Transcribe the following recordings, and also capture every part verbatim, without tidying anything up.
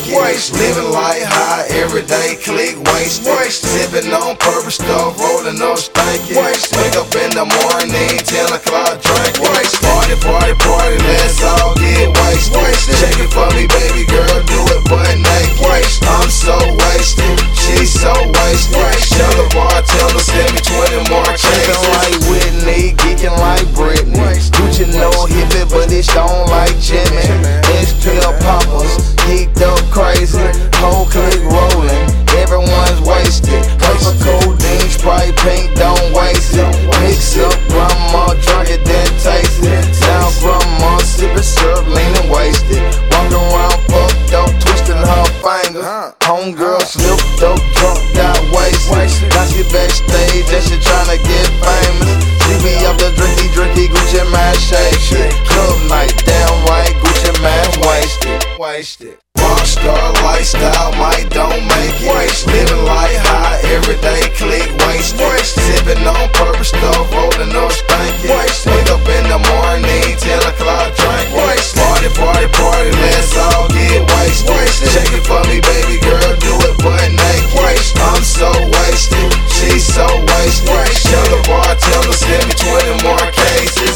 wasted. Living like high, everyday click, wasted. Sipping on purple stuff, rolling up stanky. Wake up in the morning, ten o'clock drink. Party, party, party, let's all get wasted. Shake it for me, baby girl, do it butt naked. I'm so wasted, she's so wasted. Tell the bartender, send me twenty more cases. Geeking like Whitney, geeking like Britney. Gucci no hippie, but it don't like Jimmy. X-Pill poppers, geeked up crazy. Whole clique rolling, everyone's wasted. Hyper codeine, Sprite pink, don't waste it. Mix up grandma, drunk it, then taste it. Now grandma sipping syrup, leaning wasted. Walking around fucked up, twisting her fingers. Homegirl slipped up, drunk, got wasted. Now she backstage and she tryna get famous. She be up the drinky, drinky, Gucci man shake. Club night, damn right, Gucci man wasted. Wasted. Rockstar lifestyle, might don't make it. Living like high, everyday click, wasted. Sipping on purple stuff, rolling up stanky. Wake up in the morning, ten o'clock drink. Party, party, party, let's all get wasted. Shake it for me, baby girl, do it butt naked. I'm so wasted, she's so wasted. Tell the bartender, send me twenty more cases.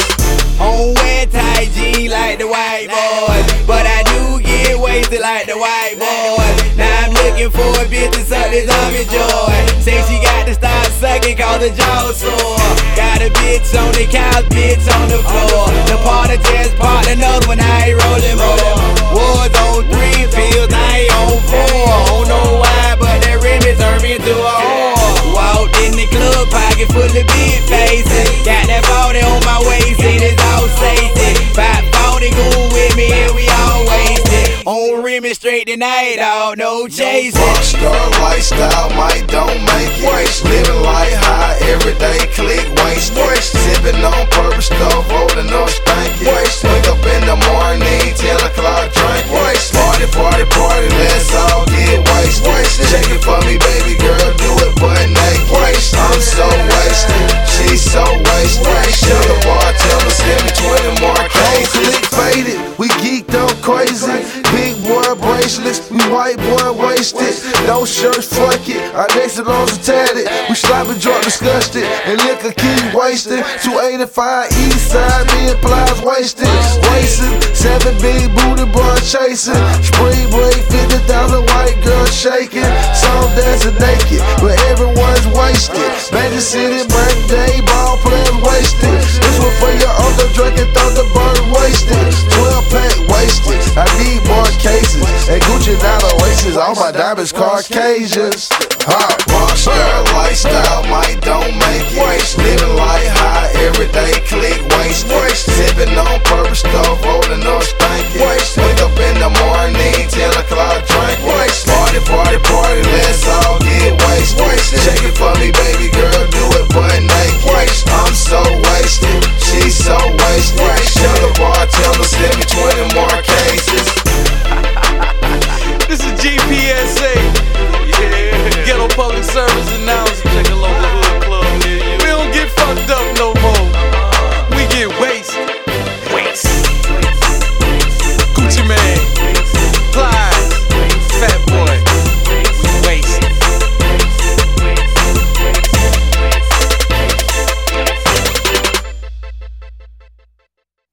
On wet tight jeans like the white boys, but I do get wasted like the white boys. Now I'm looking for a bitch to suck this army joy. Say she got to start sucking cause the jaw sore. Got a bitch on the couch, bitch on the floor. The party just part, another one I ain't rolling more. Was on three pills, I ain't on four. Don't know why, but that Remy turned me into a whore. Walked in the club, pocket full of big faces. Got that body on my waist, and it's all safety. Five forty cool with me, and we all wasted. On Remy straight tonight, all no chasing. Rockstar lifestyle, might don't make it. Living like high, everyday click, wasted. Sipping on purple stuff, rolling up stanky. Wake up in the morning, ten o'clock drink. Party, party, party, let's all get wasted. Shake it for me, baby girl, do it butt naked. I'm so wasted, she's so wasted. Tell the bartender, send me twenty more cases. Click faded, we geeked up crazy. Big boy bracelets, we white boy wasted. No shirts, fuck it, our next are tatted. We sloppy drunk, disgusted, and liquor keep wasting. two eighty-five east side, me and Plies wasted. Wasted, seven big booty boy chasing. Spring break, fifty thousand white girls shaking. Some dancing naked, but everyone's wasted. Magic City birthday, ball players wasted. This one for your uncle drinking Thunderbird wasted. twelve pack wasted, I need more cases. And Gucci not Oasis, all my diamonds Caucasians. Ha. Rockstar